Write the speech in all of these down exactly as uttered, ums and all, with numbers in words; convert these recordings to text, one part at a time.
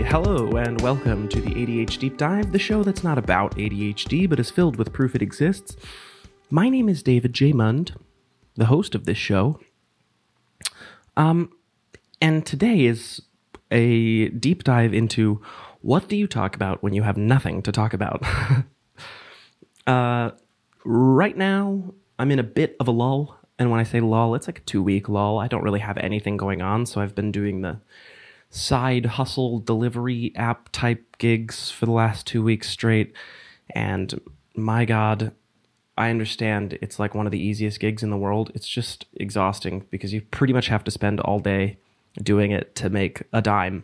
Hello and welcome to the A D H Deep Dive, the show that's not about A D H D but is filled with proof it exists. My name is David J. Mund, the host of this show. Um, and today is a deep dive into what do you talk about when you have nothing to talk about. uh, right now, I'm in a bit of a lull. And when I say lull, it's like a two-week lull. I don't really have anything going on, so I've been doing the side hustle delivery app type gigs for the last two weeks straight. And my God, I understand it's like one of the easiest gigs in the world. It's just exhausting because you pretty much have to spend all day doing it to make a dime.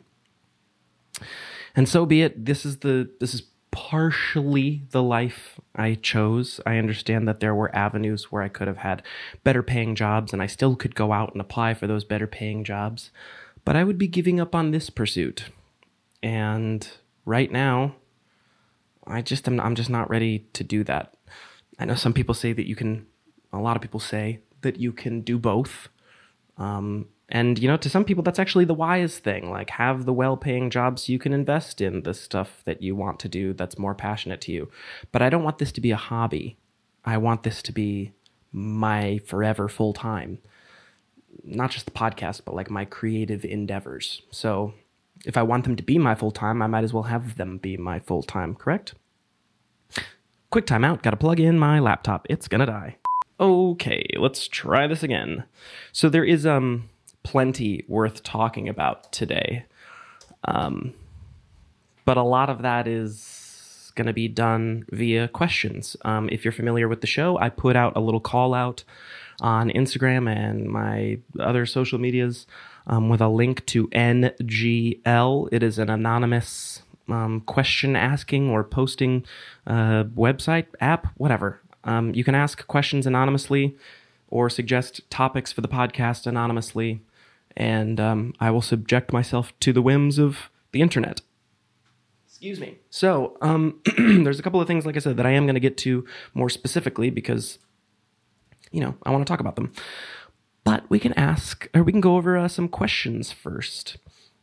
And so be it. This is the this is partially the life I chose. I understand that there were avenues where I could have had better paying jobs and I still could go out and apply for those better paying jobs. But I would be giving up on this pursuit. And right now, I just am I'm just not ready to do that. I know some people say that you can, a lot of people say that you can do both. Um, and, you know, to some people, that's actually the wise thing. Like, have the well-paying jobs so you can invest in the stuff that you want to do that's more passionate to you. But I don't want this to be a hobby. I want this to be my forever full-time. Not just the podcast, but like my creative endeavors. So if I want them to be my full-time, I might as well have them be my full-time, correct? Quick timeout, gotta plug in my laptop. It's gonna die. Okay, let's try this again. So there is um plenty worth talking about today. Um, but a lot of that is gonna be done via questions. Um, if you're familiar with the show, I put out a little call out on Instagram and my other social medias um, with a link to N G L. It is an anonymous um, question asking or posting uh, website, app, whatever. Um, you can ask questions anonymously or suggest topics for the podcast anonymously, and um, I will subject myself to the whims of the internet. Excuse me. So um, there's a couple of things, like I said, that I am going to get to more specifically because, you know, I want to talk about them. But we can ask, or we can go over uh, some questions first.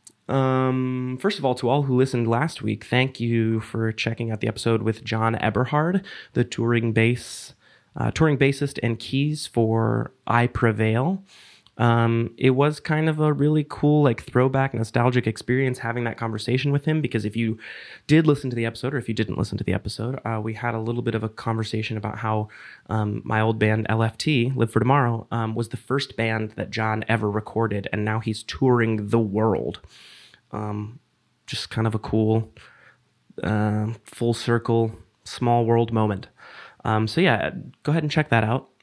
Um, first of all, to all who listened last week, thank you for checking out the episode with John Eberhard, the touring bass, uh, touring bassist and keys for I Prevail. Um, it was kind of a really cool, like, throwback, nostalgic experience having that conversation with him, because if you did listen to the episode, or if you didn't listen to the episode, uh, we had a little bit of a conversation about how um, my old band, L F T, Live for Tomorrow, um, was the first band that John ever recorded, and now he's touring the world. Um, just kind of a cool, uh, full circle, small world moment. Um, so yeah, go ahead and check that out.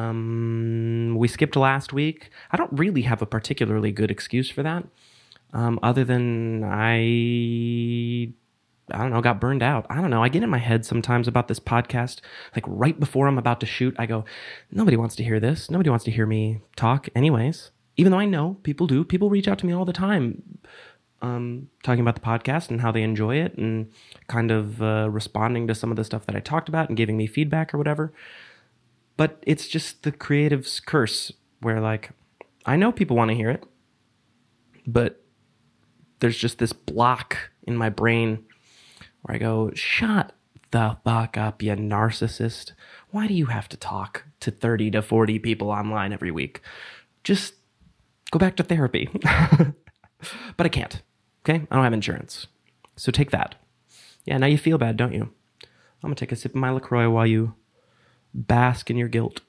Um, we skipped last week. I don't really have a particularly good excuse for that. Um, other than I, I don't know, got burned out. I don't know. I get in my head sometimes about this podcast. Like right before I'm about to shoot, I go, nobody wants to hear this. Nobody wants to hear me talk anyways. Even though I know people do. People reach out to me all the time, um, talking about the podcast and how they enjoy it and kind of uh, responding to some of the stuff that I talked about and giving me feedback or whatever. But it's just the creative's curse where, like, I know people want to hear it, but there's just this block in my brain where I go, shut the fuck up, you narcissist. Why do you have to talk to thirty to forty people online every week? Just go back to therapy. But I can't, okay? I don't have insurance. So take that. Yeah, now you feel bad, don't you? I'm going to take a sip of my LaCroix while you bask in your guilt.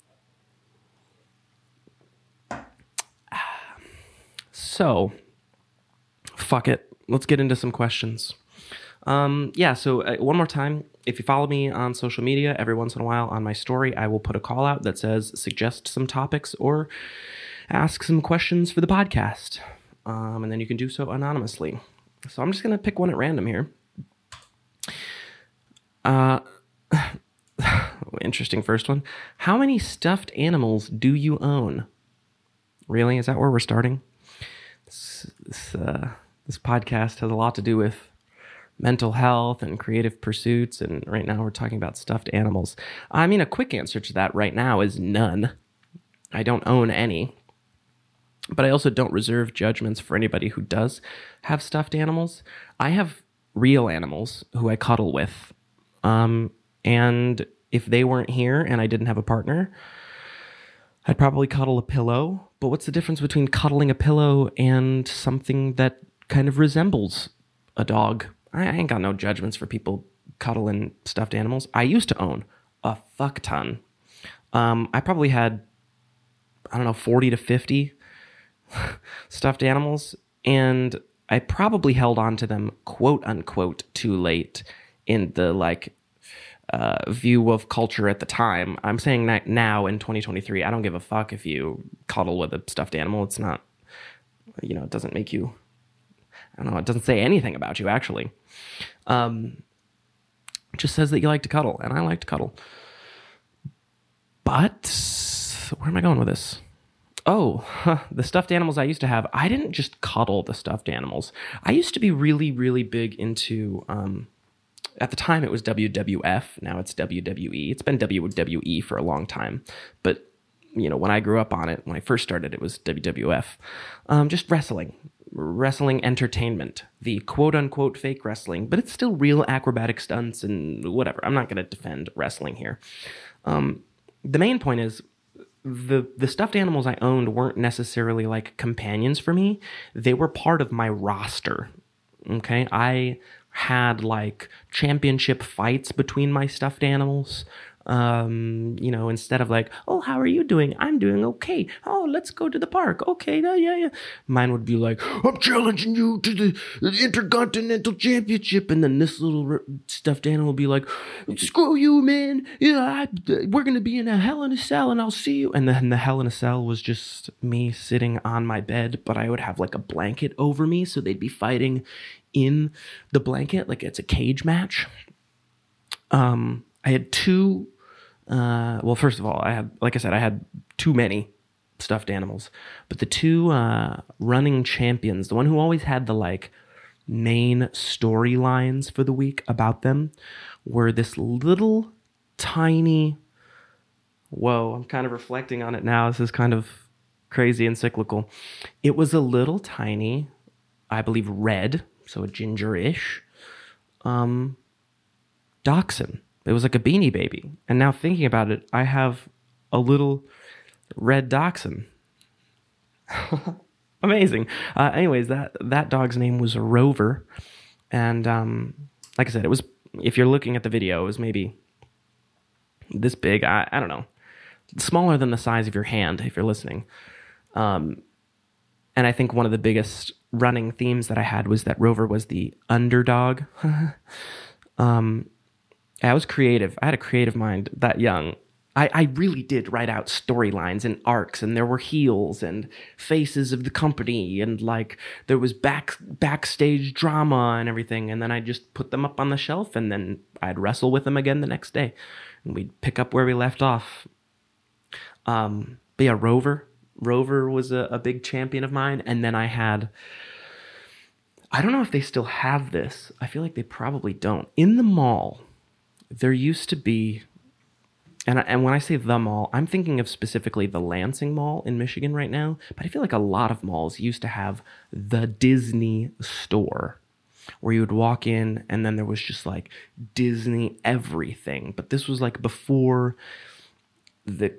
So, fuck it. Let's get into some questions. Um, yeah, so uh, one more time, if you follow me on social media, every once in a while on my story, I will put a call out that says suggest some topics or ask some questions for the podcast. Um, and then you can do so anonymously. So I'm just going to pick one at random here. Uh... Interesting first one. How many stuffed animals do you own? Really? Is that where we're starting? This, this, uh, this podcast has a lot to do with mental health and creative pursuits, and right now we're talking about stuffed animals. I mean, a quick answer to that right now is none. I don't own any. But I also don't reserve judgments for anybody who does have stuffed animals. I have real animals who I cuddle with. Um, and if they weren't here and I didn't have a partner, I'd probably cuddle a pillow. But what's the difference between cuddling a pillow and something that kind of resembles a dog? I ain't got no judgments for people cuddling stuffed animals. I used to own a fuck ton. Um, I probably had, I don't know, forty to fifty stuffed animals, and I probably held on to them, quote unquote, too late in the like uh, view of culture at the time. I'm saying that now in twenty twenty-three, I don't give a fuck if you cuddle with a stuffed animal. It's not, you know, it doesn't make you, I don't know, it doesn't say anything about you, actually. Um, it just says that you like to cuddle, and I like to cuddle. But where am I going with this? Oh, huh, the stuffed animals I used to have. I didn't just cuddle the stuffed animals. I used to be really, really big into, um, at the time it was W W F. Now it's W W E. It's been W W E for a long time. But, you know, when I grew up on it, when I first started, it was W W F. Um, just wrestling. Wrestling entertainment. The quote-unquote fake wrestling. But it's still real acrobatic stunts and whatever. I'm not going to defend wrestling here. Um, the main point is, The the stuffed animals I owned weren't necessarily like companions for me. They were part of my roster. Okay? I had like championship fights between my stuffed animals. Um, you know, instead of like, oh, how are you doing? I'm doing okay. Oh, let's go to the park. Okay, yeah, yeah, yeah. Mine would be like, I'm challenging you to the, the Intercontinental Championship. And then this little r- stuffed animal would be like, screw you, man. Yeah, I, we're going to be in a Hell in a Cell and I'll see you. And then the Hell in a Cell was just me sitting on my bed, but I would have like a blanket over me. So they'd be fighting in the blanket like it's a cage match. Um, I had two, uh, well, first of all, I had, like I said, I had too many stuffed animals, but the two uh, running champions, the one who always had the like main storylines for the week about them, were this little tiny, whoa, I'm kind of reflecting on it now. This is kind of crazy and cyclical. It was a little tiny, I believe red, so a ginger-ish, um, dachshund. It was like a Beanie Baby. And now thinking about it, I have a little red dachshund. Amazing. Uh, anyways, that, that dog's name was Rover. And um, like I said, it was, if you're looking at the video, it was maybe this big. I, I don't know. Smaller than the size of your hand, if you're listening. Um, and I think one of the biggest running themes that I had was that Rover was the underdog. um, I was creative. I had a creative mind that young. I, I really did write out storylines and arcs, and there were heels and faces of the company, and like there was back backstage drama and everything. And then I just put them up on the shelf, and then I'd wrestle with them again the next day, and we'd pick up where we left off. Um, but yeah, Rover. Rover was a, a big champion of mine, and then I had. I don't know if they still have this. I feel like they probably don't. In the mall, there used to be, and and when I say the mall, I'm thinking of specifically the Lansing Mall in Michigan right now, but I feel like a lot of malls used to have the Disney store, where you would walk in and then there was just like Disney everything. But this was like before the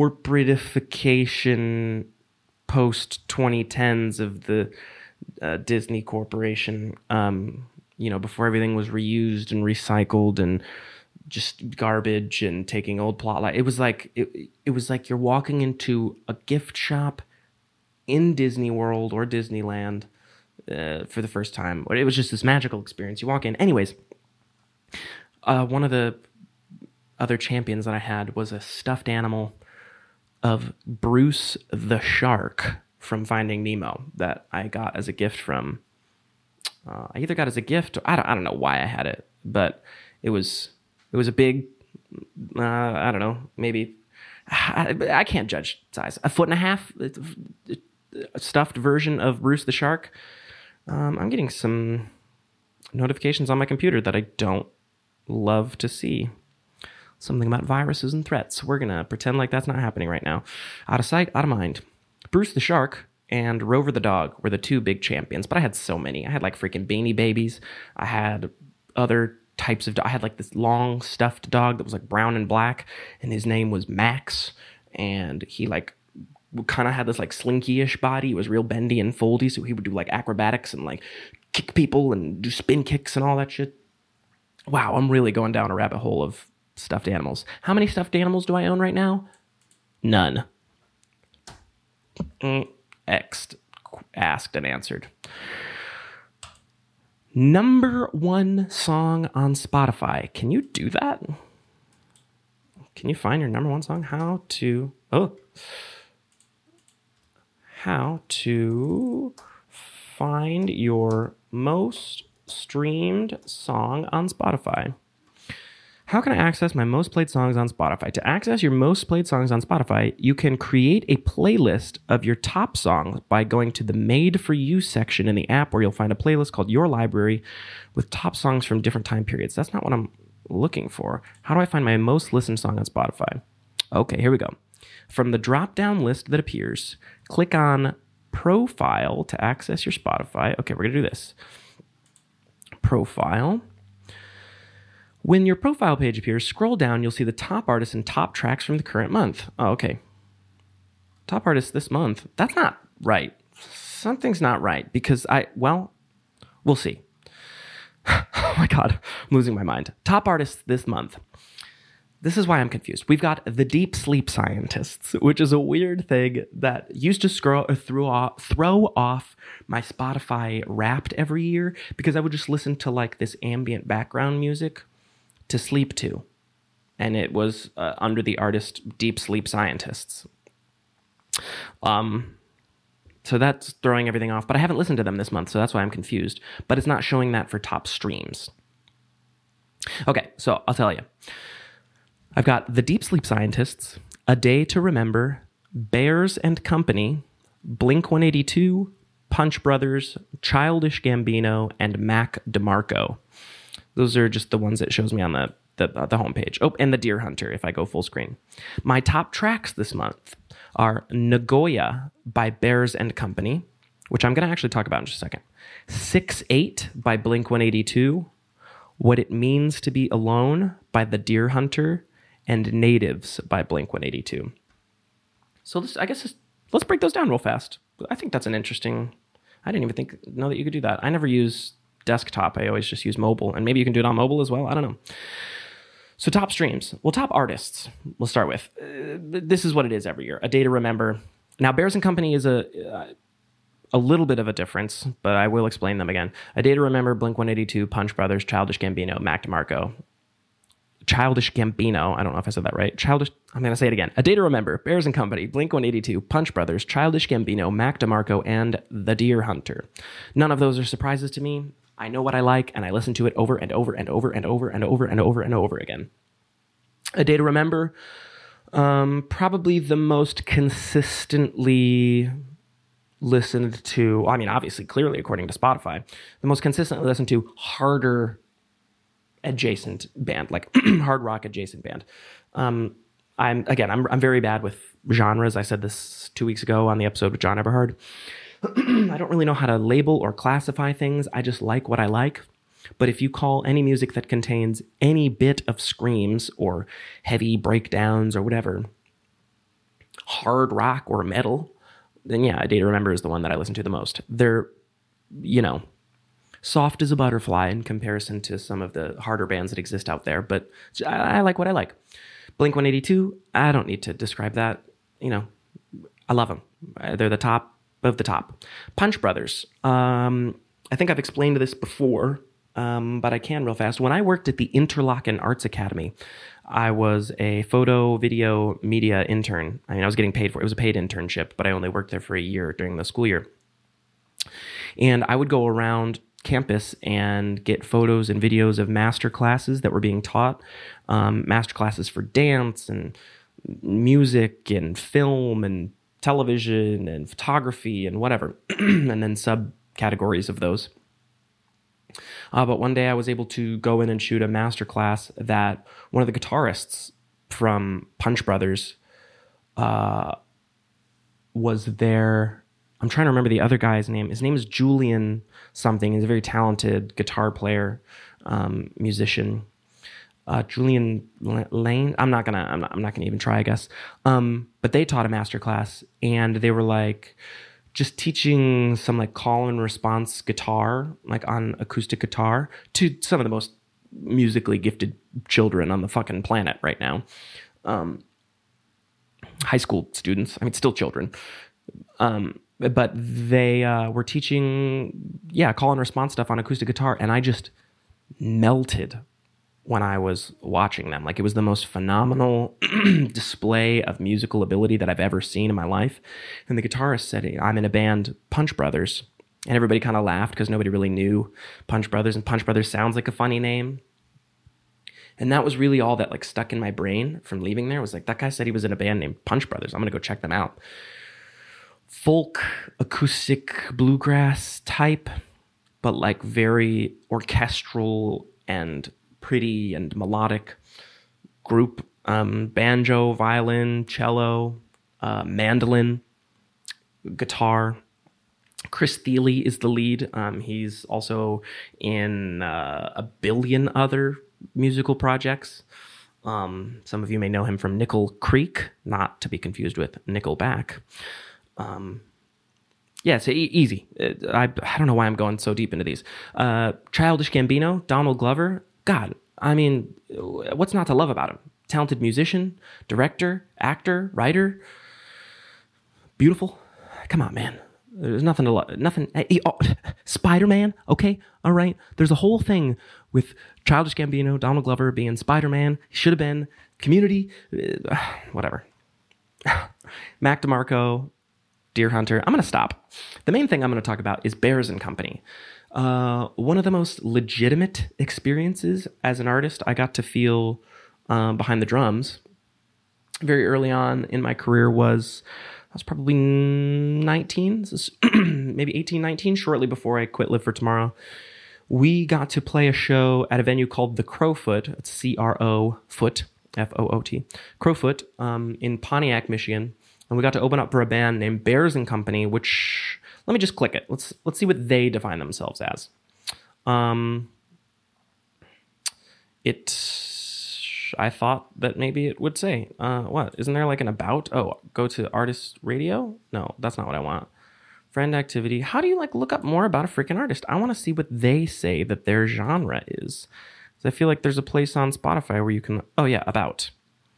corporatification post twenty tens of the uh, Disney Corporation, um, you know, before everything was reused and recycled and just garbage and taking old plot line. It was like it, it was like you're walking into a gift shop in Disney World or Disneyland uh, for the first time. It was just this magical experience. You walk in. Anyways, uh, one of the other champions that I had was a stuffed animal of Bruce the shark from Finding Nemo that I got as a gift from. Uh, I either got as a gift. Or I don't. I don't know why I had it, but it was. It was a big. Uh, I don't know. Maybe. I, I can't judge size. A foot and a half. A stuffed version of Bruce the shark. Um, I'm getting some notifications on my computer that I don't love to see. Something about viruses and threats. We're going to pretend like that's not happening right now. Out of sight, out of mind. Bruce the shark and Rover the dog were the two big champions, but I had so many. I had like freaking Beanie Babies. I had other types of, do- I had like this long stuffed dog that was like brown and black, and his name was Max, and he like kind of had this like slinky-ish body. It was real bendy and foldy, so he would do like acrobatics and like kick people and do spin kicks and all that shit. Wow, I'm really going down a rabbit hole of stuffed animals. How many stuffed animals do I own right now? None. Mm, Xed, asked and answered. Number one song on Spotify. Can you do that? Can you find your number one song? How to... Oh... How to find your most streamed song on Spotify. How can I access my most played songs on Spotify? To access your most played songs on Spotify, you can create a playlist of your top songs by going to the Made For You section in the app, where you'll find a playlist called Your Library with top songs from different time periods. That's not what I'm looking for. How do I find my most listened song on Spotify? Okay, here we go. From the drop-down list that appears, click on Profile to access your Spotify. Okay, we're going to do this. Profile. When your profile page appears, scroll down. You'll see the top artists and top tracks from the current month. Oh, okay. Top artists this month. That's not right. Something's not right because I, well, we'll see. Oh my God, I'm losing my mind. Top artists this month. This is why I'm confused. We've got the Deep Sleep Scientists, which is a weird thing that used to scroll, or throw, off, throw off my Spotify Wrapped every year because I would just listen to like this ambient background music to sleep to. And it was uh, under the artist Deep Sleep Scientists. Um, so that's throwing everything off. But I haven't listened to them this month, so that's why I'm confused. But it's not showing that for top streams. Okay, so I'll tell you. I've got the Deep Sleep Scientists, A Day to Remember, Bears and Company, Blink one eighty-two, Punch Brothers, Childish Gambino, and Mac DeMarco. Those are just the ones that shows me on the, the, the homepage. Oh, and the Deer Hunter if I go full screen. My top tracks this month are Nagoya by Bears and Company, which I'm going to actually talk about in just a second. six eight by Blink one eighty-two, What It Means to Be Alone by the Deer Hunter, and Natives by Blink one eighty-two. So this, I guess this, let's break those down real fast. I think that's an interesting... I didn't even think know that you could do that. I never use desktop. I always just use mobile. And maybe you can do it on mobile as well. I don't know. So top streams. Well, top artists. We'll start with. Uh, this is what it is every year. A Day to Remember. Now, Bears and Company is a... Uh, a little bit of a difference, but I will explain them again. A Day to Remember, Blink one eighty-two, Punch Brothers, Childish Gambino, Mac DeMarco. Childish Gambino, I don't know if I said that right. Childish, I'm going to say it again. A Day to Remember, Bears and Company, Blink one eighty-two, Punch Brothers, Childish Gambino, Mac DeMarco, and The Deer Hunter. None of those are surprises to me. I know what I like, and I listen to it over and over and over and over and over and over and over again. A Day to Remember, um, probably the most consistently listened to, I mean, obviously, clearly, according to Spotify, the most consistently listened to harder adjacent band, like hard rock adjacent band. Um, I'm again, I'm I'm very bad with genres. I said this two weeks ago on the episode with John Eberhard. I don't really know how to label or classify things. I just like what I like. But if you call any music that contains any bit of screams or heavy breakdowns or whatever hard rock or metal, then yeah, A Day to Remember is the one that I listen to the most. They're, you know, soft as a butterfly in comparison to some of the harder bands that exist out there, but I, I like what I like. Blink one eighty-two, I don't need to describe that. You know, I love them. They're the top of the top. Punch Brothers, um, I think I've explained this before, um, but I can real fast. When I worked at the Interlochen Arts Academy, I was a photo, video, media intern. I mean, I was getting paid for it. It was a paid internship, but I only worked there for a year during the school year. And I would go around campus and get photos and videos of master classes that were being taught, um, master classes for dance and music and film and television and photography and whatever, and then subcategories of those. Uh, but one day I was able to go in and shoot a master class that one of the guitarists from Punch Brothers uh, was there I'm trying to remember the other guy's name. His name is Julian something. He's a very talented guitar player, um, musician. Uh, Julian Lane. I'm not gonna. I'm not, I'm not gonna even try, I guess. Um, but they taught a master class, and they were like just teaching some like call and response guitar, like on acoustic guitar, to some of the most musically gifted children on the fucking planet right now. Um, high school students. I mean, still children. Um, but they uh, were teaching, yeah, call and response stuff on acoustic guitar, and I just melted when I was watching them. Like, it was the most phenomenal display of musical ability that I've ever seen in my life. And the guitarist said, I'm in a band, Punch Brothers. And everybody kind of laughed because nobody really knew Punch Brothers. And Punch Brothers sounds like a funny name. And that was really all that like stuck in my brain from leaving there. Was like, that guy said he was in a band named Punch Brothers. I'm going to go check them out. Folk, acoustic, bluegrass type, but like very orchestral and pretty and melodic group. Um, banjo, violin, cello, uh, mandolin, guitar. Chris Thiele is the lead. Um, he's also in uh, a billion other musical projects. Um, some of you may know him from Nickel Creek, not to be confused with Nickelback. Um, yeah, it's e- easy. I, I don't know why I'm going so deep into these. Uh, Childish Gambino, Donald Glover. God, I mean, what's not to love about him? Talented musician, director, actor, writer. Beautiful. Come on, man. There's nothing to love. Nothing. Oh, Spider-Man. Okay. All right. There's a whole thing with Childish Gambino, Donald Glover being Spider-Man. He should have been. Community. Uh, whatever. Mac DeMarco, Deer Hunter. I'm going to stop. The main thing I'm going to talk about is Bears and Company. Uh, one of the most legitimate experiences as an artist I got to feel um, behind the drums very early on in my career was, I was probably nineteen, maybe eighteen, nineteen, shortly before I quit Live for Tomorrow. We got to play a show at a venue called the Crowfoot. It's C R O Foot, F O O T, Crowfoot, um, in Pontiac, Michigan. And we got to open up for a band named Bears and Company, which, let me just click it. Let's let's see what they define themselves as. Um, it, I thought that maybe it would say, uh, what? Isn't there like an about? Oh, go to artist radio? No, that's not what I want. Friend activity. How do you like look up more about a freaking artist? I want to see what they say that their genre is. I feel like there's a place on Spotify where you can, oh yeah, about.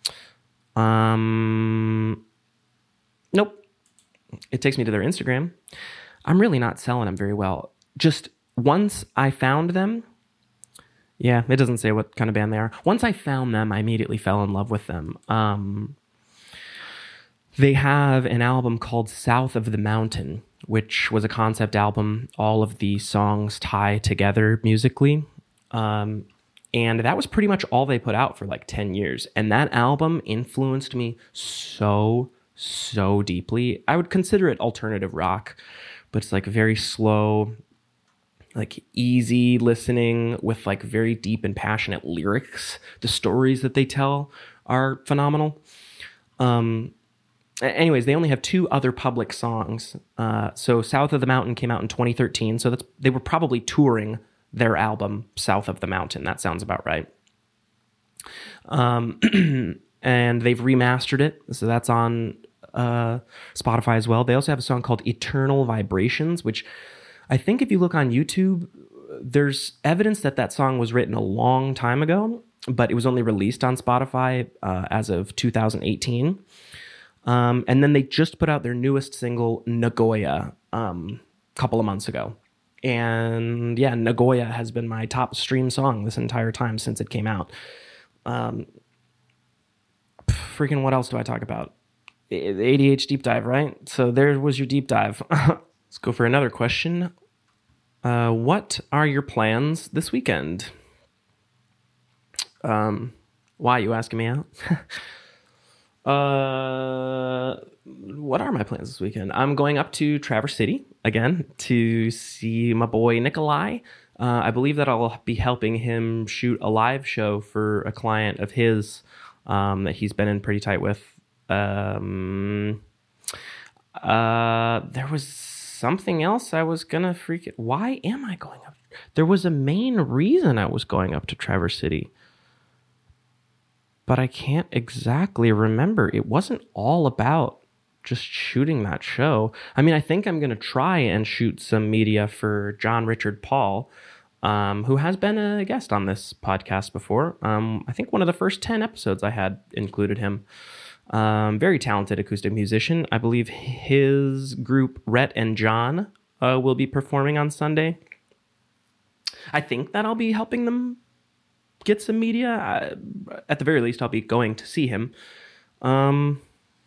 Um, nope. It takes me to their Instagram. I'm really not selling them very well. Just once I found them, yeah, it doesn't say what kind of band they are. Once I found them, I immediately fell in love with them. Um, they have an album called South of the Mountain, which was a concept album. All of the songs tie together musically. Um, and that was pretty much all they put out for like ten years. And that album influenced me so, so deeply. I would consider it alternative rock, but it's like very slow, like easy listening with like very deep and passionate lyrics. The stories that they tell are phenomenal. Um, anyways, they only have two other public songs. Uh, so South of the Mountain came out in twenty thirteen. So that's, they were probably touring their album South of the Mountain. That sounds about right. Um, and they've remastered it. So that's on uh, Spotify as well. They also have a song called Eternal Vibrations, which I think if you look on YouTube, there's evidence that that song was written a long time ago, but it was only released on Spotify uh, as of two thousand eighteen. Um, and then they just put out their newest single, Nagoya, um, a couple of months ago. And yeah, Nagoya has been my top stream song this entire time since it came out. Um, freaking what else do I talk about? A D H deep dive, right? So there was your deep dive. Let's go for another question. Uh, what are your plans this weekend? Um, why are you asking me out? uh, what are my plans this weekend? I'm going up to Traverse City again to see my boy Nikolai. Uh, I believe that I'll be helping him shoot a live show for a client of his um, that he's been in pretty tight with. Um, Uh, there was something else I was gonna freak it. Why am I going up? There was a main reason I was going up to Traverse City, but I can't exactly remember. It wasn't all about just shooting that show. I mean, I think I'm gonna try and shoot some media for John Richard Paul, um, who has been a guest on this podcast before. Um, I think one of the first ten episodes I had included him. Um, very talented acoustic musician. I believe his group, Rhett and John, uh, will be performing on Sunday. I think that I'll be helping them get some media. Uh, at the very least, I'll be going to see him. Um,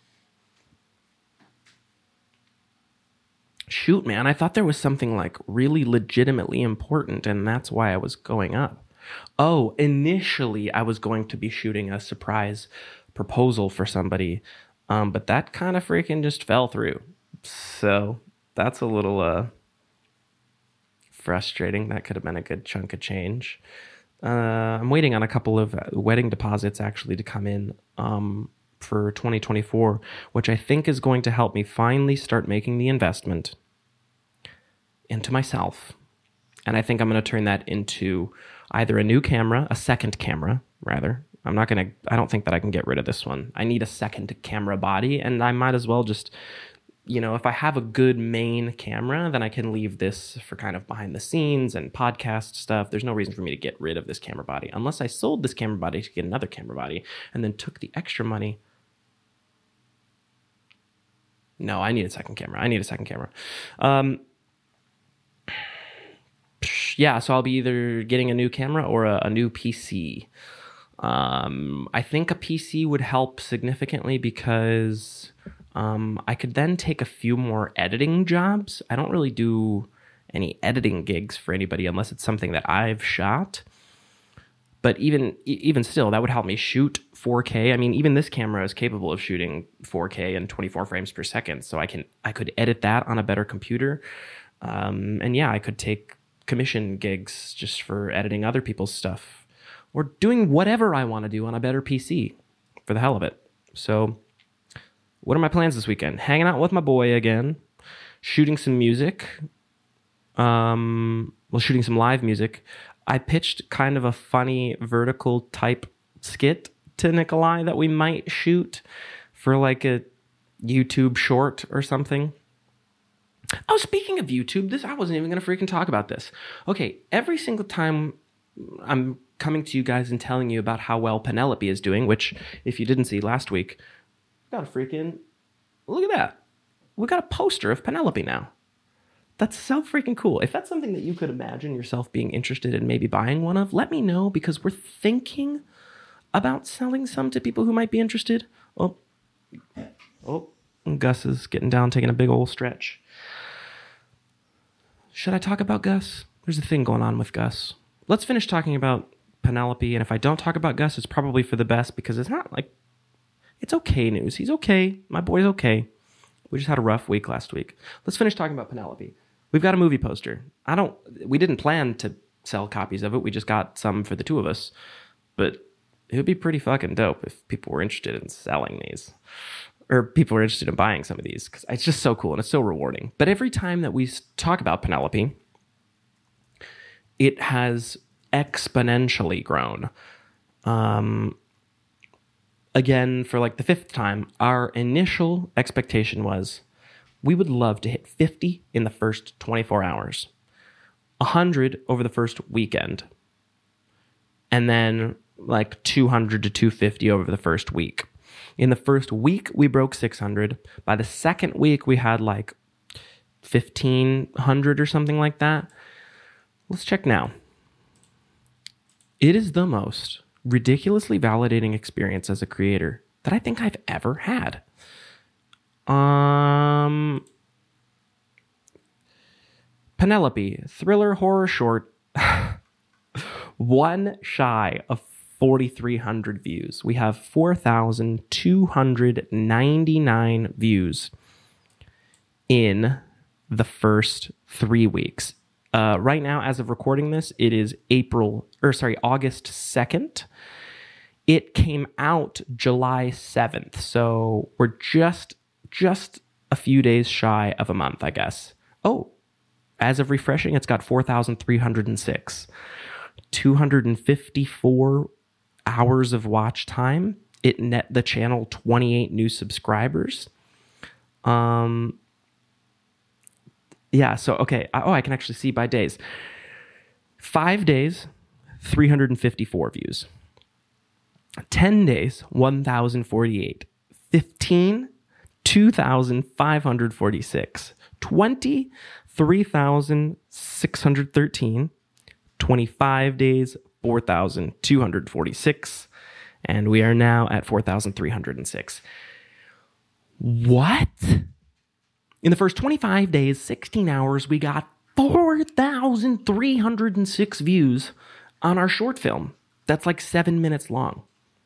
shoot, man, I thought there was something like really legitimately important, and that's why I was going up. Oh, initially, I was going to be shooting a surprise proposal for somebody, um, but that kind of freaking just fell through. So that's a little uh, frustrating. That could have been a good chunk of change. Uh, I'm waiting on a couple of wedding deposits actually to come in um, for twenty twenty-four, which I think is going to help me finally start making the investment into myself. And I think I'm going to turn that into either a new camera, a second camera, rather. I'm not going to, I don't think that I can get rid of this one. I need a second camera body, and I might as well just, you know, if I have a good main camera, then I can leave this for kind of behind the scenes and podcast stuff. There's no reason for me to get rid of this camera body unless I sold this camera body to get another camera body and then took the extra money. No, I need a second camera. I need a second camera. Um, yeah, so I'll be either getting a new camera or a, a new P C. Um, I think a P C would help significantly because um, I could then take a few more editing jobs. I don't really do any editing gigs for anybody unless it's something that I've shot. But even even still, that would help me shoot four K. I mean, even this camera is capable of shooting four K and twenty-four frames per second. So I can I could edit that on a better computer. Um, and yeah, I could take commission gigs just for editing other people's stuff. Or doing whatever I want to do on a better P C for the hell of it. So what are my plans this weekend? Hanging out with my boy again. Shooting some music. Um, well, shooting some live music. I pitched kind of a funny vertical type skit to Nikolai that we might shoot for like a YouTube short or something. Oh, speaking of YouTube, this I wasn't even going to freaking talk about this. Okay, every single time I'm coming to you guys and telling you about how well Penelope is doing, which, if you didn't see last week, got a freaking, look at that. We got a poster of Penelope now. That's so freaking cool. If that's something that you could imagine yourself being interested in maybe buying one of, let me know, because we're thinking about selling some to people who might be interested. Oh, oh, Gus is getting down, taking a big old stretch. Should I talk about Gus? There's a thing going on with Gus. Let's finish talking about Penelope, and if I don't talk about Gus, it's probably for the best, because it's not like, it's okay news. He's okay. My boy's okay. We just had a rough week last week. Let's finish talking about Penelope. We've got a movie poster. I don't, we didn't plan to sell copies of it. We just got some for the two of us, but it would be pretty fucking dope if people were interested in selling these, or people were interested in buying some of these, because it's just so cool and it's so rewarding. But every time that we talk about Penelope, it has exponentially grown. Um, again, for like the fifth time, our initial expectation was we would love to hit fifty in the first twenty-four hours, one hundred over the first weekend, and then like two hundred to two hundred fifty over the first week. In the first week, we broke six hundred. By the second week, we had like fifteen hundred or something like that. Let's check now. It is the most ridiculously validating experience as a creator that I think I've ever had. Um, Penelope, thriller horror short, one shy of forty-three hundred views. We have four thousand two hundred ninety-nine views in the first three weeks. Uh, right now, as of recording this, it is April, or sorry, August second. It came out July seventh, so we're just just a few days shy of a month, I guess. Oh, as of refreshing, it's got four thousand three hundred six. two hundred fifty-four hours of watch time. It net the channel twenty-eight new subscribers. Um, yeah, so, okay. Oh, I can actually see by days. Five days, three hundred fifty-four views. ten days, one thousand forty-eight. fifteen, two thousand five hundred forty-six. twenty, three thousand six hundred thirteen. twenty-five days, four thousand two hundred forty-six. And we are now at four thousand three hundred six. What? In the first twenty-five days, sixteen hours, we got four thousand three hundred six views on our short film. That's like seven minutes long.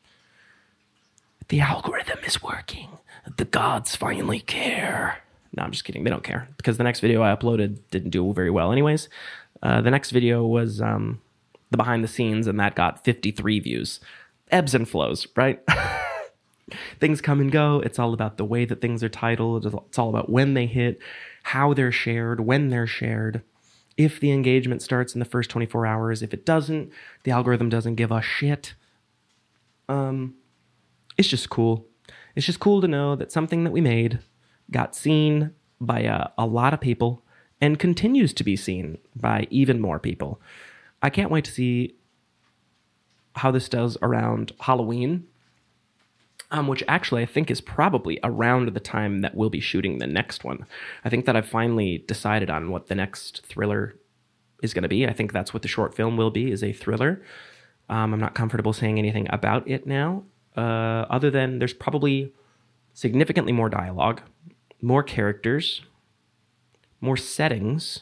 The algorithm is working. The gods finally care. No, I'm just kidding. They don't care because the next video I uploaded didn't do very well anyways. Uh, the next video was um, the behind the scenes, and that got fifty-three views. Ebbs and flows, right? Things come and go. It's all about the way that things are titled. It's all about when they hit, how they're shared, when they're shared. If the engagement starts in the first twenty-four hours, if it doesn't, the algorithm doesn't give a shit. Um, it's just cool. It's just cool to know that something that we made got seen by a, a lot of people and continues to be seen by even more people. I can't wait to see how this does around Halloween, um, which actually I think is probably around the time that we'll be shooting the next one. I think that I've finally decided on what the next thriller is going to be. I think that's what the short film will be, is a thriller. Um, I'm not comfortable saying anything about it now, uh, other than there's probably significantly more dialogue, more characters, more settings.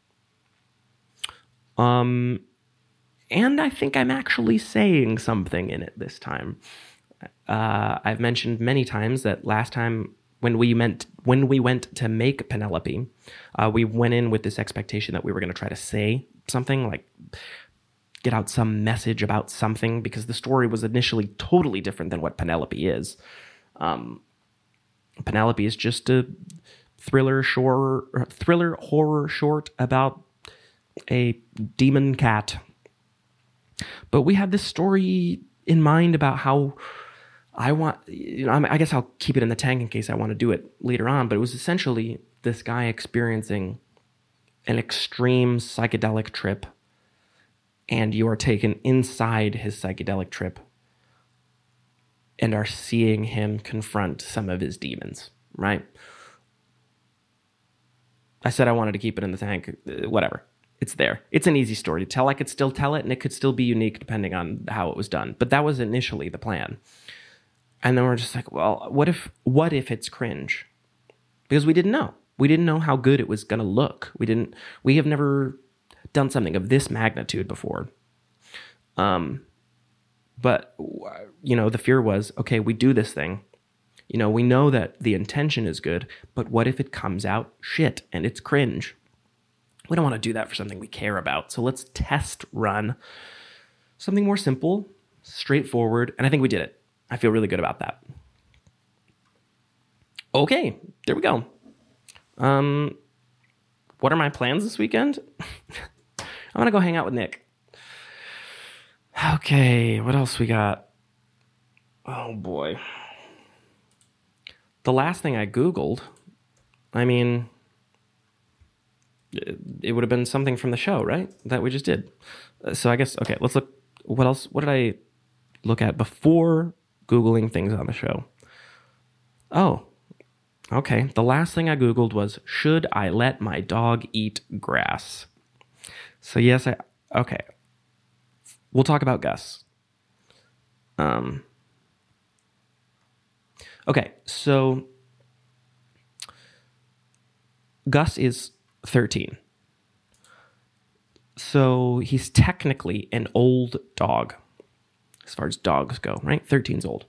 Um, and I think I'm actually saying something in it this time. Uh, I've mentioned many times that last time when we meant when we went to make Penelope, uh, we went in with this expectation that we were going to try to say something, like get out some message about something, because the story was initially totally different than what Penelope is. Um, Penelope is just a thriller short, thriller horror short about a demon cat. But we had this story in mind about how I want, you know, I guess I'll keep it in the tank in case I want to do it later on, but it was essentially this guy experiencing an extreme psychedelic trip, and you are taken inside his psychedelic trip and are seeing him confront some of his demons, right? I said I wanted to keep it in the tank, whatever. It's there. It's an easy story to tell. I could still tell it, and it could still be unique depending on how it was done. But that was initially the plan. And then we're just like, well, what if what if it's cringe? Because we didn't know. We didn't know how good it was going to look. We didn't. We have never done something of this magnitude before. Um, but you know, the fear was, okay, we do this thing. You know, we know that the intention is good, but what if it comes out shit and it's cringe? We don't want to do that for something we care about. So let's test run something more simple, straightforward, and I think we did it. I feel really good about that. Okay, there we go. Um, what are my plans this weekend? I'm going to go hang out with Nick. Okay, what else we got? Oh, boy. The last thing I Googled, I mean, it would have been something from the show, right? That we just did. So I guess, okay, let's look. What else? What did I look at before Googling things on the show? Oh, okay. The last thing I Googled was, should I let my dog eat grass? So yes, I, okay. We'll talk about Gus. Um, okay, so Gus is thirteen. So he's technically an old dog as far as dogs go, right? thirteen's old.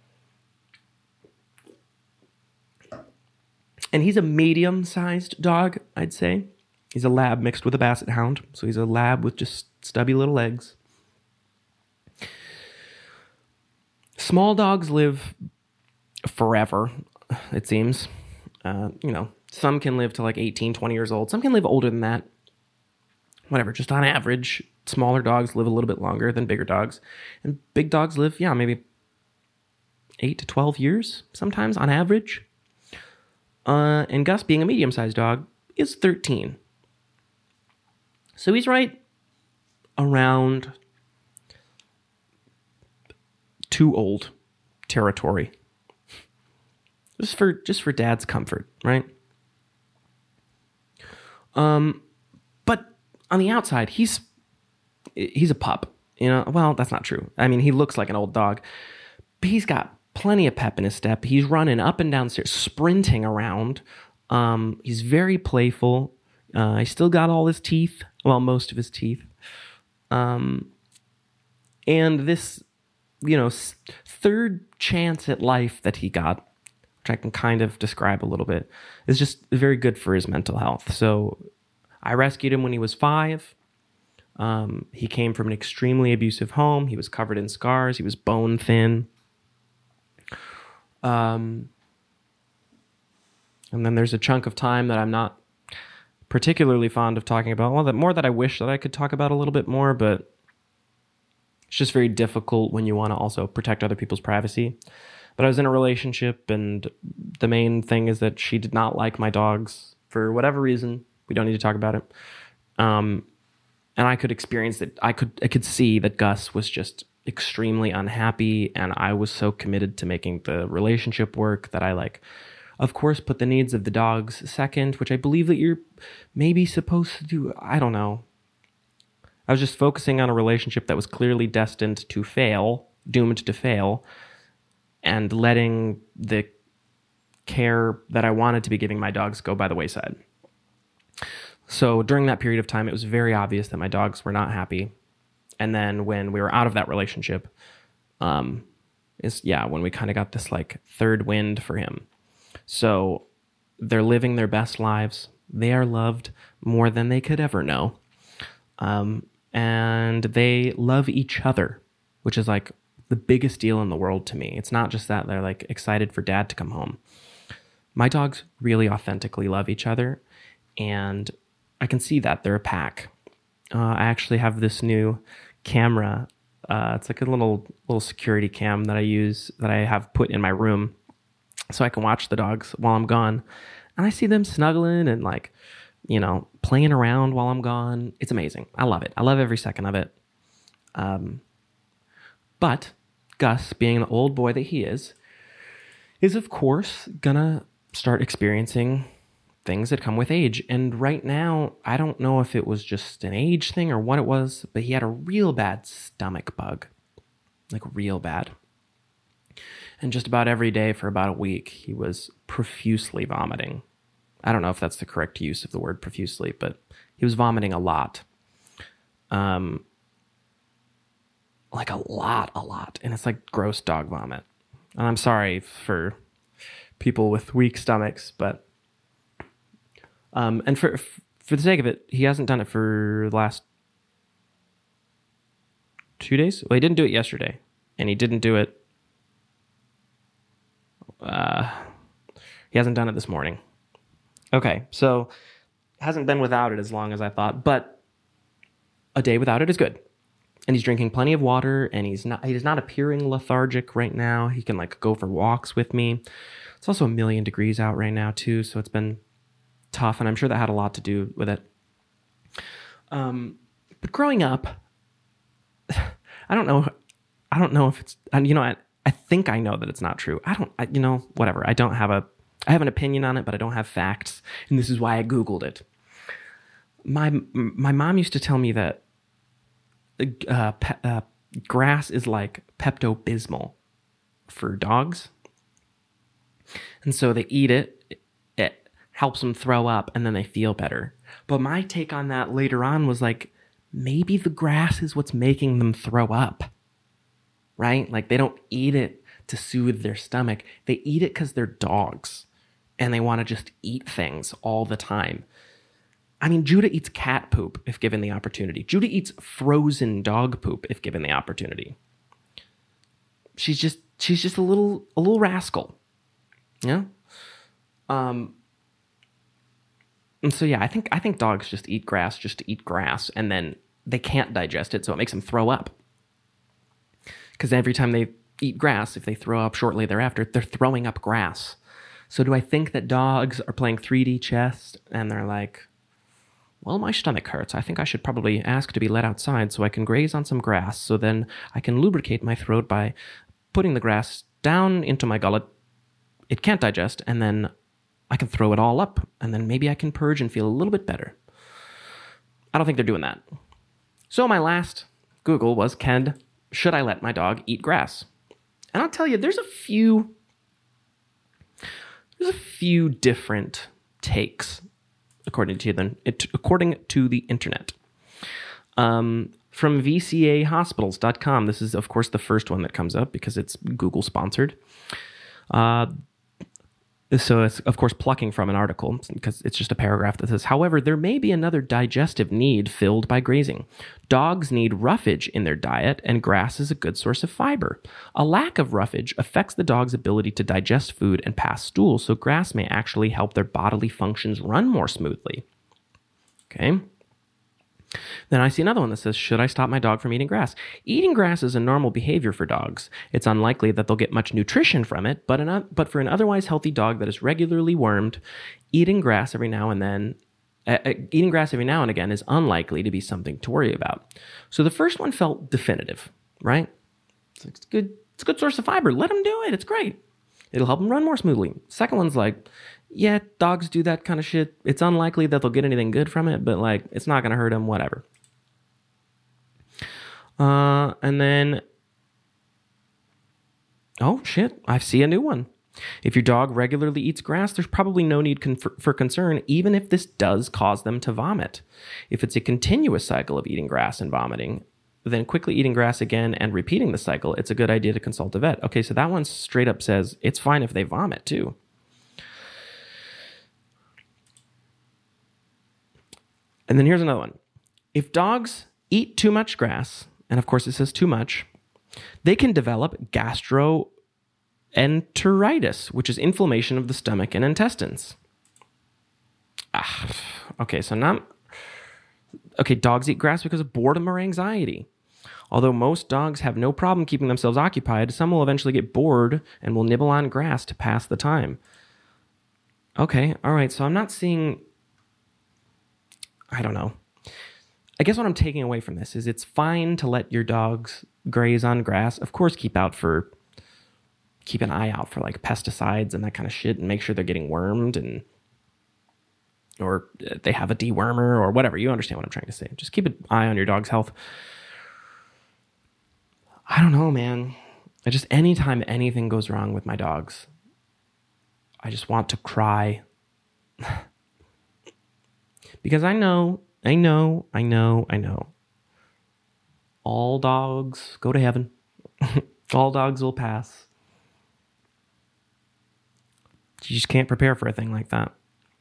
And he's a medium-sized dog, I'd say. He's a lab mixed with a basset hound. So he's a lab with just stubby little legs. Small dogs live forever, it seems. Uh, you know, some can live to like eighteen, twenty years old. Some can live older than that. Whatever, just on average, smaller dogs live a little bit longer than bigger dogs. And big dogs live, yeah, maybe eight to twelve years sometimes on average. Uh, and Gus, being a medium-sized dog, is thirteen. So he's right around too old territory. Just for just for dad's comfort, right? Um, but on the outside, he's he's a pup. You know, well, that's not true. I mean, he looks like an old dog, but he's got plenty of pep in his step. He's running up and down stairs, sprinting around. Um, he's very playful. Uh, he still got all his teeth. Well, most of his teeth. Um, and this, you know, third chance at life that he got, which I can kind of describe a little bit, is just very good for his mental health. So I rescued him when he was five. Um, he came from an extremely abusive home. He was covered in scars. He was bone thin. Um, and then there's a chunk of time that I'm not particularly fond of talking about. Well, that more that I wish that I could talk about a little bit more, but it's just very difficult when you want to also protect other people's privacy. But I was in a relationship, and the main thing is that she did not like my dogs for whatever reason. We don't need to talk about it. Um, and I could experience that. I could I could see that Gus was just extremely unhappy, and I was so committed to making the relationship work that I, like, of course, put the needs of the dogs second, which I believe that you're maybe supposed to do. I don't know. I was just focusing on a relationship that was clearly destined to fail, doomed to fail, and letting the care that I wanted to be giving my dogs go by the wayside. So during that period of time, it was very obvious that my dogs were not happy. And then when we were out of that relationship, um, is yeah, when we kind of got this like third wind for him. So they're living their best lives. They are loved more than they could ever know. Um, and they love each other, which is like the biggest deal in the world to me. It's not just that they're like excited for dad to come home. My dogs really authentically love each other, and I can see that they're a pack. Uh, I actually have this new camera. Uh, it's like a little little security cam that I use, that I have put in my room, so I can watch the dogs while I'm gone. And I see them snuggling and like, you know, playing around while I'm gone. It's amazing. I love it. I love every second of it. Um, but Gus, being the old boy that he is, is of course gonna start experiencing things that come with age. And right now, I don't know if it was just an age thing or what it was, but he had a real bad stomach bug. Like real bad. And just about every day for about a week, he was profusely vomiting. I don't know if that's the correct use of the word profusely, but he was vomiting a lot. Um, like a lot, a lot. And it's like gross dog vomit. And I'm sorry for people with weak stomachs, but um, and for for the sake of it, he hasn't done it for the last two days. Well, he didn't do it yesterday, and he didn't do it. Uh, he hasn't done it this morning. Okay, so hasn't been without it as long as I thought, but a day without it is good. And he's drinking plenty of water, and he's not he's not appearing lethargic right now. He can like go for walks with me. It's also a million degrees out right now too, so it's been tough, and I'm sure that had a lot to do with it. Um, but growing up, I don't know. I don't know if it's, you know, I, I think I know that it's not true. I don't, I, you know, whatever. I don't have a, I have an opinion on it, but I don't have facts, and this is why I Googled it. My my mom used to tell me that uh, pe- uh, grass is like Pepto-Bismol for dogs, and so they eat it. It helps them throw up, and then they feel better. But my take on that later on was like, maybe the grass is what's making them throw up, right? Like they don't eat it to soothe their stomach. They eat it because they're dogs, and they want to just eat things all the time. I mean, Judah eats cat poop if given the opportunity. Judah eats frozen dog poop if given the opportunity. She's just she's just a little a little rascal. Yeah. Um And so yeah, I think I think dogs just eat grass just to eat grass, and then they can't digest it, so it makes them throw up. Because every time they eat grass, if they throw up shortly thereafter, they're throwing up grass. So do I think that dogs are playing three D chess and they're like, well, my stomach hurts. I think I should probably ask to be let outside so I can graze on some grass, so then I can lubricate my throat by putting the grass down into my gullet. It can't digest, and then I can throw it all up, and then maybe I can purge and feel a little bit better. I don't think they're doing that. So my last Google was, can, should I let my dog eat grass? And I'll tell you, there's a few, there's a few different takes according to the, according to the internet. Um, from V C A hospitals dot com, this is, of course, the first one that comes up because it's Google sponsored. Uh, So it's, of course, plucking from an article because it's just a paragraph that says, however, there may be another digestive need filled by grazing. Dogs need roughage in their diet, and grass is a good source of fiber. A lack of roughage affects the dog's ability to digest food and pass stool, so grass may actually help their bodily functions run more smoothly. Okay. Then I see another one that says, should I stop my dog from eating grass? Eating grass is a normal behavior for dogs. It's unlikely that they'll get much nutrition from it, but, an, but for an otherwise healthy dog that is regularly wormed, eating grass every now and then, uh, eating grass every now and again is unlikely to be something to worry about. So the first one felt definitive, right? It's good. It's a good source of fiber. Let them do it. It's great. It'll help them run more smoothly. Second one's like, yeah, dogs do that kind of shit. It's unlikely that they'll get anything good from it, but like, it's not going to hurt them, whatever. Uh, and then, oh shit, I see a new one. If your dog regularly eats grass, there's probably no need con- for concern, even if this does cause them to vomit. If it's a continuous cycle of eating grass and vomiting, then quickly eating grass again and repeating the cycle, it's a good idea to consult a vet. Okay, so that one straight up says it's fine if they vomit too. And then here's another one. If dogs eat too much grass, and of course it says too much, they can develop gastroenteritis, which is inflammation of the stomach and intestines. Ah, okay, so not... Okay, dogs eat grass because of boredom or anxiety. Although most dogs have no problem keeping themselves occupied, some will eventually get bored and will nibble on grass to pass the time. Okay, all right, so I'm not seeing... I don't know. I guess what I'm taking away from this is it's fine to let your dogs graze on grass. Of course, keep out for, keep an eye out for like pesticides and that kind of shit, and make sure they're getting wormed and, or they have a dewormer or whatever. You understand what I'm trying to say. Just keep an eye on your dog's health. I don't know, man. I just, anytime anything goes wrong with my dogs, I just want to cry. Because I know, I know, I know, I know. All dogs go to heaven. All dogs will pass. You just can't prepare for a thing like that.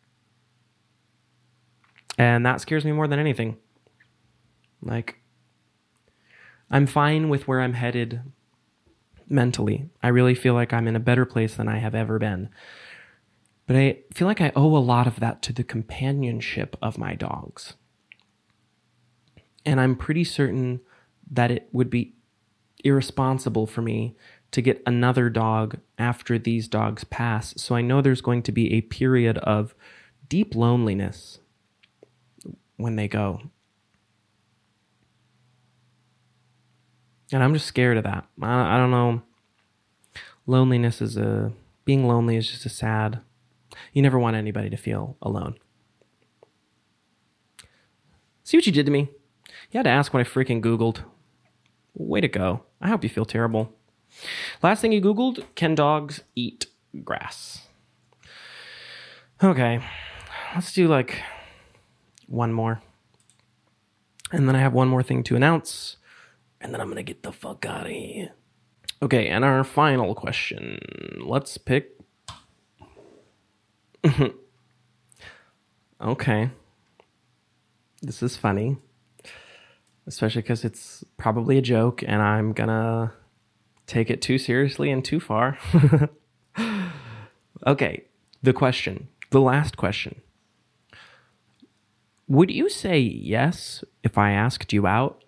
And that scares me more than anything. Like, I'm fine with where I'm headed mentally. I really feel like I'm in a better place than I have ever been. But I feel like I owe a lot of that to the companionship of my dogs. And I'm pretty certain that it would be irresponsible for me to get another dog after these dogs pass. So I know there's going to be a period of deep loneliness when they go. And I'm just scared of that. I, I don't know. Loneliness is a... Being lonely is just a sad... You never want anybody to feel alone. See what you did to me? You had to ask what I freaking Googled. Way to go. I hope you feel terrible. Last thing you Googled, can dogs eat grass? Okay, let's do like one more. And then I have one more thing to announce. And then I'm going to get the fuck out of here. Okay, and our final question. Let's pick... Okay. This is funny. Especially because it's probably a joke and I'm gonna take it too seriously and too far. Okay, the question. The last question. Would you say yes if I asked you out?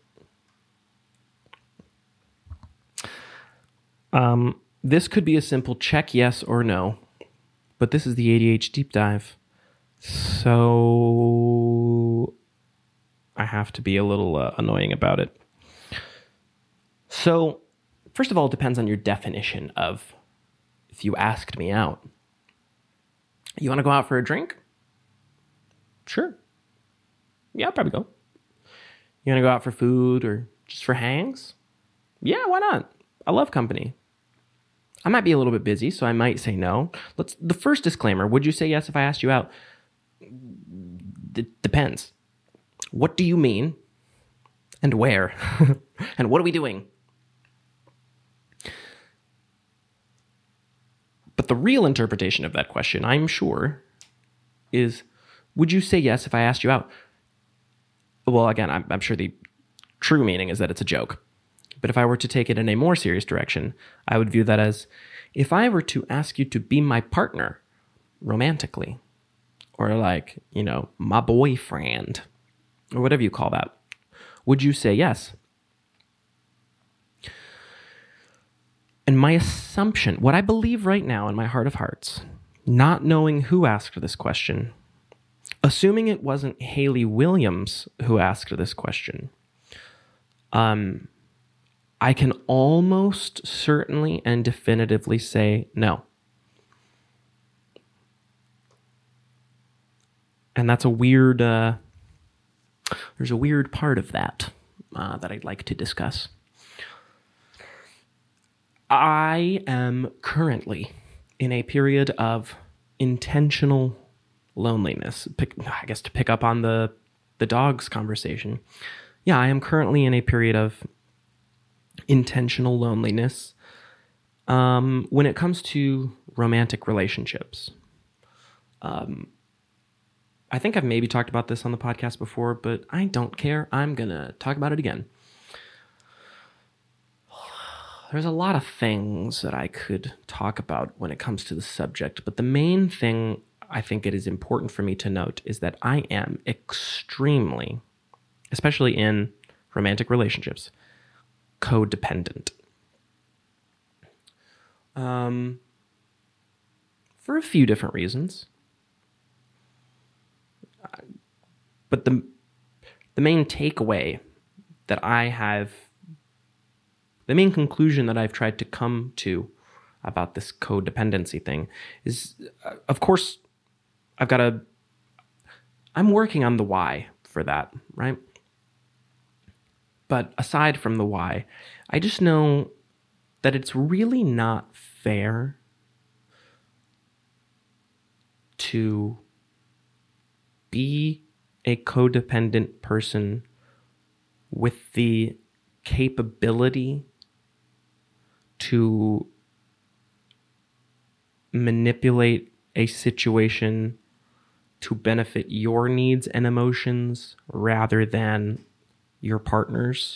Um, this could be a simple check yes or no, but this is the A D H deep dive. So I have to be a little uh, annoying about it. So, first of all, it depends on your definition of if you asked me out. You want to go out for a drink? Sure. Yeah, I'll probably go. You want to go out for food or just for hangs? Yeah, why not? I love company. I might be a little bit busy, so I might say no. Let's. The first disclaimer, would you say yes if I asked you out? It depends. What do you mean? And where? And what are we doing? But the real interpretation of that question, I'm sure, is, would you say yes if I asked you out? Well, again, I'm, I'm sure the true meaning is that it's a joke. But if I were to take it in a more serious direction, I would view that as, if I were to ask you to be my partner romantically, or like, you know, my boyfriend, or whatever you call that, would you say yes? And my assumption, what I believe right now in my heart of hearts, not knowing who asked this question, assuming it wasn't Haley Williams who asked this question, um, I can almost certainly and definitively say no. And that's a weird, uh, there's a weird part of that uh, that I'd like to discuss. I am currently in a period of intentional loneliness. Pick, I guess to pick up on the, the dogs conversation. Yeah, I am currently in a period of intentional loneliness um, when it comes to romantic relationships. Um, I think I've maybe talked about this on the podcast before, but I don't care. I'm going to talk about it again. There's a lot of things that I could talk about when it comes to the subject, but the main thing I think it is important for me to note is that I am extremely, especially in romantic relationships, codependent. Um, for a few different reasons. But the the main takeaway that I have, the main conclusion that I've tried to come to about this codependency thing is, uh, of course, I've got to, I'm working on the why for that, right? But aside from the why, I just know that it's really not fair to be a codependent person with the capability to manipulate a situation to benefit your needs and emotions rather than your partner's.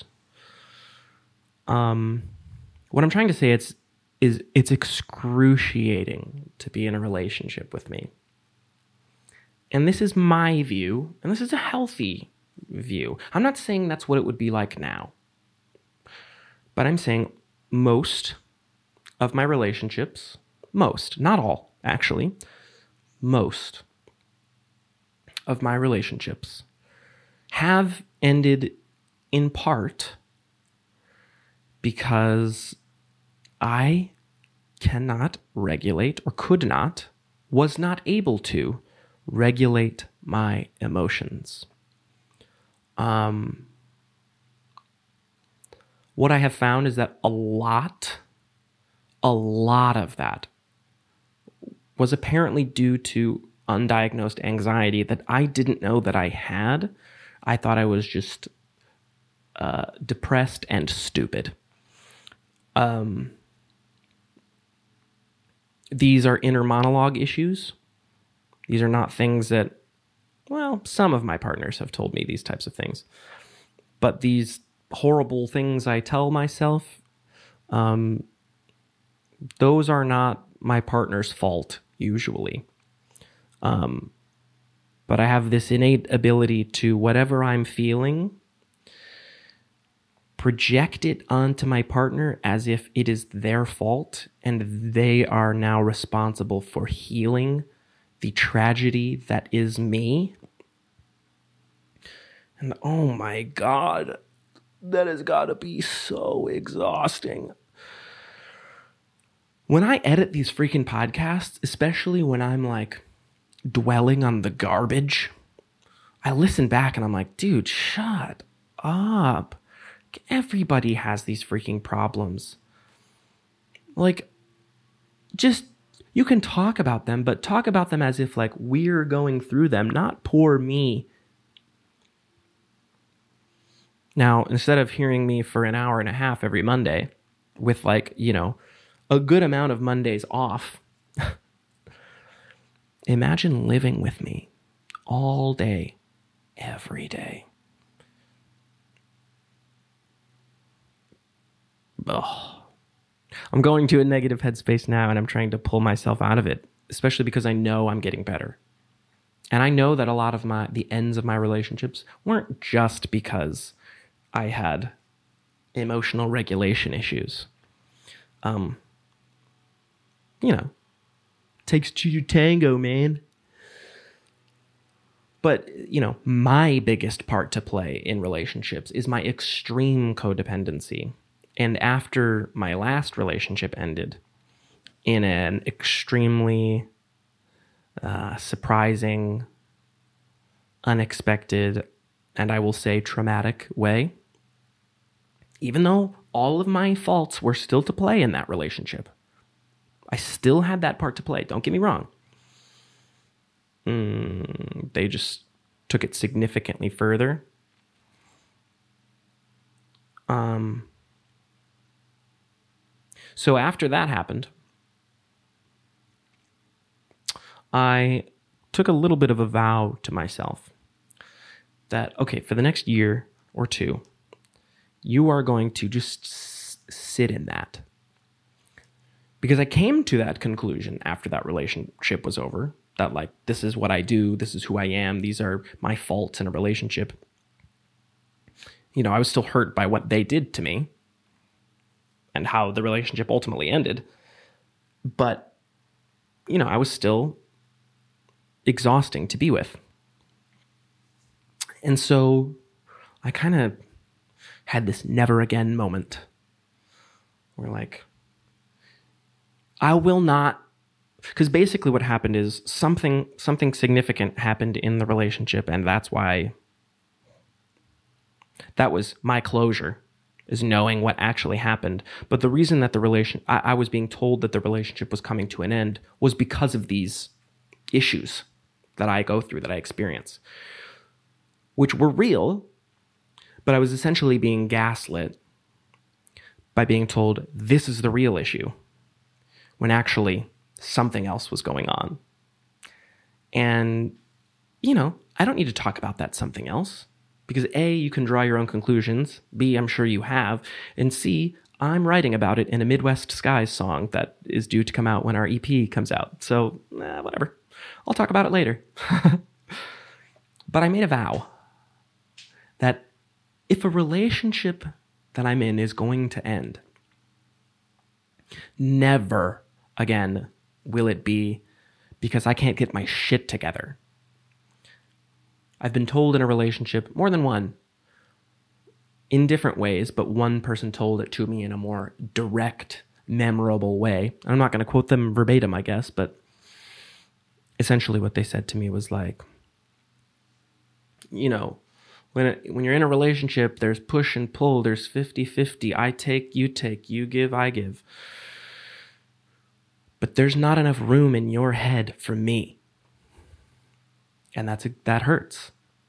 Um, what I'm trying to say it's, is it's excruciating to be in a relationship with me. And this is my view, and this is a healthy view. I'm not saying that's what it would be like now. But I'm saying most of my relationships, most, not all, actually, most of my relationships have ended in part because I cannot regulate, or could not, was not able to regulate my emotions. Um, what I have found is that a lot, a lot of that was apparently due to undiagnosed anxiety that I didn't know that I had. I thought I was just uh, depressed and stupid. Um, these are inner monologue issues. These are not things that, well, some of my partners have told me these types of things. But these horrible things I tell myself, um, those are not my partner's fault, usually. Um, but I have this innate ability to, whatever I'm feeling, project it onto my partner as if it is their fault and they are now responsible for healing the tragedy that is me. And oh my God, that has got to be so exhausting. When I edit these freaking podcasts, especially when I'm like dwelling on the garbage, I listen back and I'm like, dude, shut up. Everybody has these freaking problems. Like, just, you can talk about them, but talk about them as if like we're going through them, not poor me. Now, instead of hearing me for an hour and a half every Monday with like, you know, a good amount of Mondays off, imagine living with me all day, every day. Ugh. I'm going to a negative headspace now and I'm trying to pull myself out of it, especially because I know I'm getting better. And I know that a lot of my the ends of my relationships weren't just because I had emotional regulation issues. Um, you know, takes two to tango, man. But, you know, my biggest part to play in relationships is my extreme codependency. And after my last relationship ended in an extremely uh, surprising, unexpected, and I will say traumatic way, even though all of my faults were still to play in that relationship, I still had that part to play. Don't get me wrong. Mm, they just took it significantly further. Um... So after that happened, I took a little bit of a vow to myself that, okay, for the next year or two, you are going to just s- sit in that. Because I came to that conclusion after that relationship was over, that like, this is what I do, this is who I am, these are my faults in a relationship. You know, I was still hurt by what they did to me and how the relationship ultimately ended. But, you know, I was still exhausting to be with. And so I kind of had this never again moment where like, I will not, because basically what happened is something, something significant happened in the relationship. And that's why that was my closure, is knowing what actually happened. But the reason that the relation, I, I was being told that the relationship was coming to an end was because of these issues that I go through, that I experience, which were real, but I was essentially being gaslit by being told this is the real issue, when actually something else was going on. And, you know, I don't need to talk about that something else. Because A, you can draw your own conclusions. B, I'm sure you have. And C, I'm writing about it in a Midwest Skies song that is due to come out when our E P comes out. So, eh, whatever. I'll talk about it later. But I made a vow that if a relationship that I'm in is going to end, never again will it be because I can't get my shit together. I've been told in a relationship, more than one, in different ways, but one person told it to me in a more direct, memorable way. I'm not going to quote them verbatim, I guess, but essentially what they said to me was like, you know, when it, when you're in a relationship, there's push and pull, there's fifty-fifty, I take, you take, you give, I give. But there's not enough room in your head for me. And that's a, that hurts.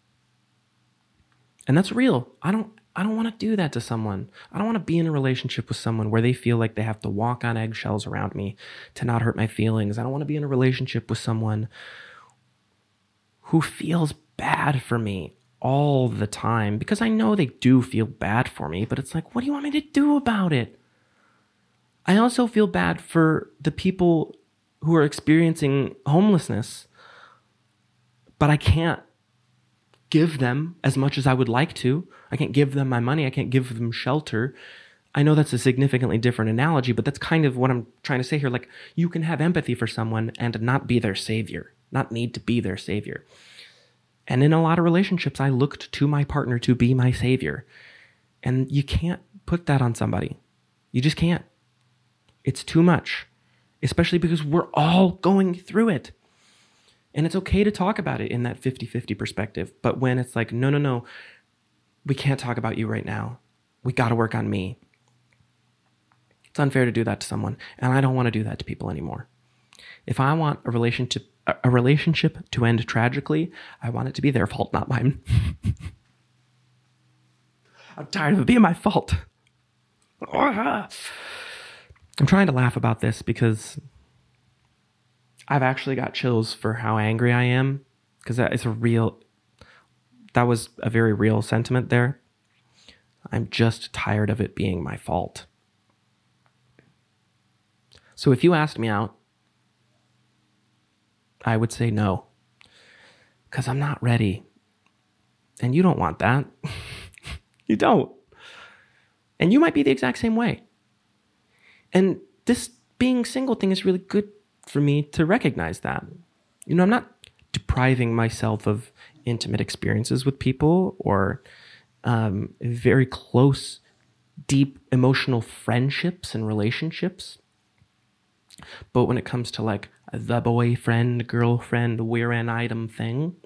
And that's real. I don't I don't want to do that to someone. I don't want to be in a relationship with someone where they feel like they have to walk on eggshells around me to not hurt my feelings. I don't want to be in a relationship with someone who feels bad for me all the time, because I know they do feel bad for me, but it's like, what do you want me to do about it? I also feel bad for the people who are experiencing homelessness but I can't give them as much as I would like to. I can't give them my money. I can't give them shelter. I know that's a significantly different analogy, but that's kind of what I'm trying to say here. Like, you can have empathy for someone and not be their savior, not need to be their savior. And in a lot of relationships, I looked to my partner to be my savior. And you can't put that on somebody. You just can't. It's too much, especially because we're all going through it. And it's okay to talk about it in that fifty-fifty perspective. But when it's like, no, no, no, we can't talk about you right now. We got to work on me. It's unfair to do that to someone. And I don't want to do that to people anymore. If I want a relationship, a relationship to end tragically, I want it to be their fault, not mine. I'm tired of it being my fault. I'm trying to laugh about this because I've actually got chills for how angry I am, because that is a real, that was a very real sentiment there. I'm just tired of it being my fault. So if you asked me out, I would say no, because I'm not ready. And you don't want that. You don't. And you might be the exact same way. And this being single thing is really good for me to recognize that. You know, I'm not depriving myself of intimate experiences with people or um, very close, deep emotional friendships and relationships. But when it comes to like the boyfriend, girlfriend, we're an item thing,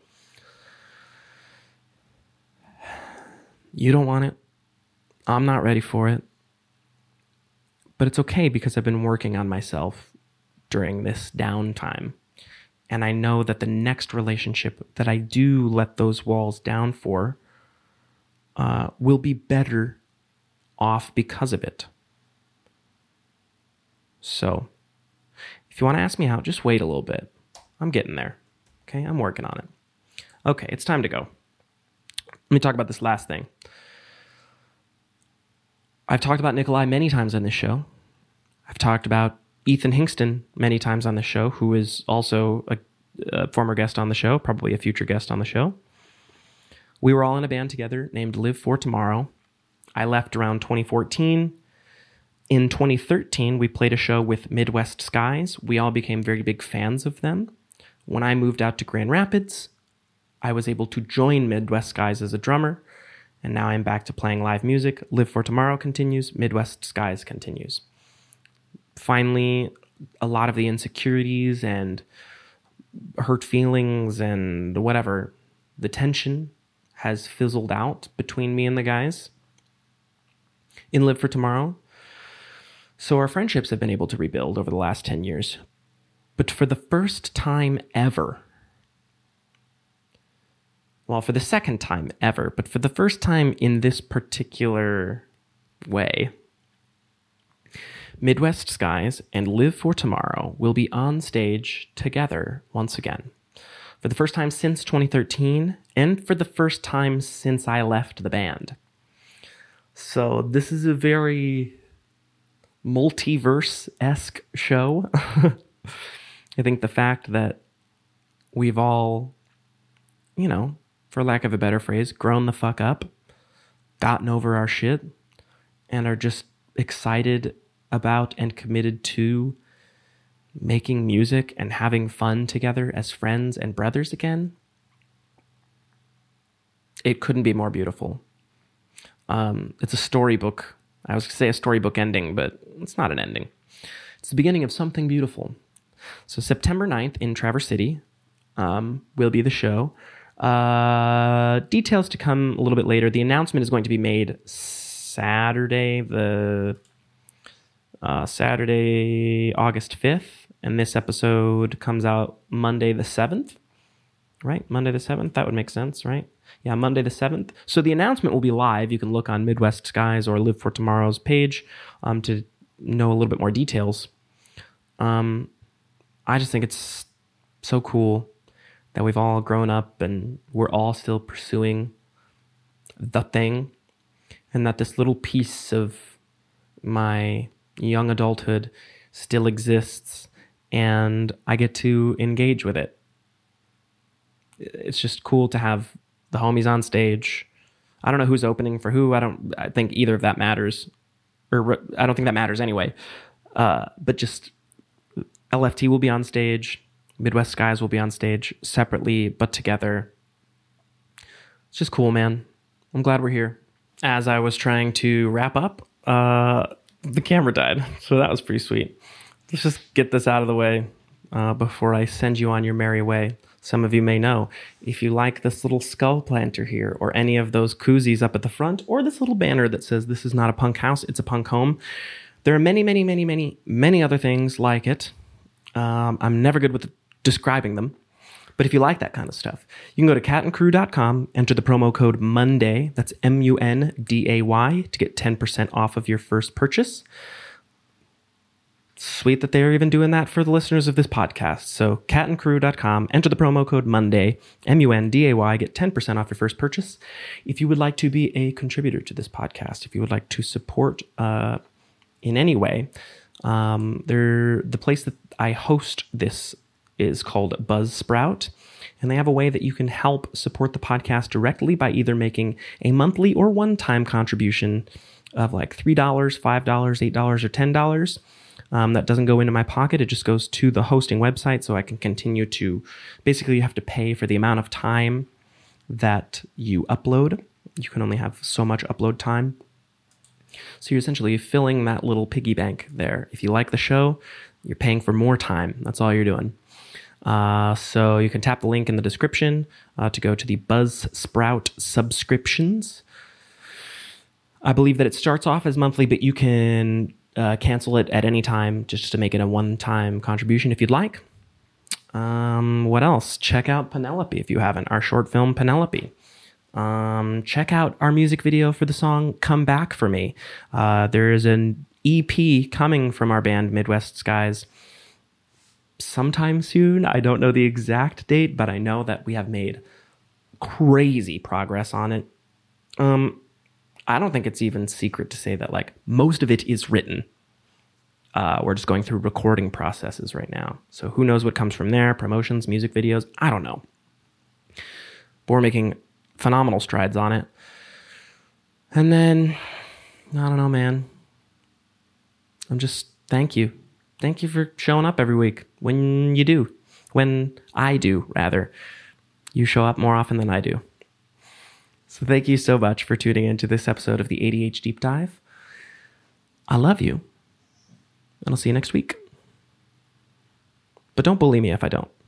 you don't want it. I'm not ready for it. But it's okay because I've been working on myself during this downtime. And I know that the next relationship that I do let those walls down for uh, will be better off because of it. So, if you want to ask me out, just wait a little bit. I'm getting there. Okay, I'm working on it. Okay, it's time to go. Let me talk about this last thing. I've talked about Nikolai many times on this show. I've talked about Ethan Hingston many times on the show, who is also a, a former guest on the show, probably a future guest on the show. We were all in a band together named Live for Tomorrow. I left around twenty fourteen. In twenty thirteen, we played a show with Midwest Skies. We all became very big fans of them. When I moved out to Grand Rapids, I was able to join Midwest Skies as a drummer, and now I'm back to playing live music. Live for Tomorrow continues. Midwest Skies continues. Finally, a lot of the insecurities and hurt feelings and whatever, the tension has fizzled out between me and the guys in Live for Tomorrow. So our friendships have been able to rebuild over the last ten years. But for the first time ever, well, for the second time ever, but for the first time in this particular way, Midwest Skies and Live for Tomorrow will be on stage together once again. For the first time since twenty thirteen, and for the first time since I left the band. So this is a very multiverse-esque show. I think the fact that we've all, you know, for lack of a better phrase, grown the fuck up, gotten over our shit, and are just excited about and committed to making music and having fun together as friends and brothers again, it couldn't be more beautiful. Um, it's a storybook. I was going to say a storybook ending, but it's not an ending. It's the beginning of something beautiful. So September ninth in Traverse City um, will be the show. Uh, details to come a little bit later. The announcement is going to be made Saturday, the uh, Saturday, August fifth, and this episode comes out Monday the seventh, right? Monday the seventh, that would make sense, right? Yeah, Monday the seventh. So the announcement will be live. You can look on Midwest Skies or Live for Tomorrow's page um, to know a little bit more details. Um, I just think it's so cool that we've all grown up and we're all still pursuing the thing, and that this little piece of my young adulthood still exists and I get to engage with it. it's just cool to have the homies on stage. I don't know who's opening for who. I don't I think either of that matters. Or I don't think that matters anyway. Uh, but just L F T will be on stage. Midwest Skies will be on stage separately, but together. It's just cool, man. I'm glad we're here. As I was trying to wrap up, uh, the camera died. So that was pretty sweet. Let's just get this out of the way uh, before I send you on your merry way. Some of you may know, if you like this little skull planter here, or any of those koozies up at the front, or this little banner that says this is not a punk house, it's a punk home, there are many, many, many, many, many other things like it. Um, I'm never good with describing them. But if you like that kind of stuff, you can go to cat and crew dot com, enter the promo code Monday, that's M U N D A Y, to get ten percent off of your first purchase. Sweet that they're even doing that for the listeners of this podcast. So cat and crew dot com, enter the promo code Monday, M U N D A Y, get ten percent off your first purchase. If you would like to be a contributor to this podcast, if you would like to support uh, in any way, um, they're, the place that I host this is called Buzzsprout, and they have a way that you can help support the podcast directly by either making a monthly or one-time contribution of like three dollars, five dollars, eight dollars, or ten dollars. Um, that doesn't go into my pocket. It just goes to the hosting website so I can continue to, basically you have to pay for the amount of time that you upload. You can only have so much upload time. So you're essentially filling that little piggy bank there. If you like the show, you're paying for more time. That's all you're doing. Uh, so you can tap the link in the description uh, to go to the Buzzsprout subscriptions. I believe that it starts off as monthly, but you can uh, cancel it at any time just to make it a one-time contribution if you'd like. Um, what else? Check out Penelope if you haven't, our short film Penelope. Um, check out our music video for the song Come Back For Me. Uh, there is an E P coming from our band Midwest Skies sometime soon. I don't know the exact date, but I know that we have made crazy progress on it. Um, I don't think it's even secret to say that like most of it is written. Uh, we're just going through recording processes right now. So who knows what comes from there? Promotions, music videos, I don't know. But we're making phenomenal strides on it. And then, I don't know, man. I'm just, thank you. Thank you for showing up every week. When you do. When I do, rather. You show up more often than I do. So thank you so much for tuning into this episode of the A D H Deep Dive. I love you. And I'll see you next week. But don't bully me if I don't.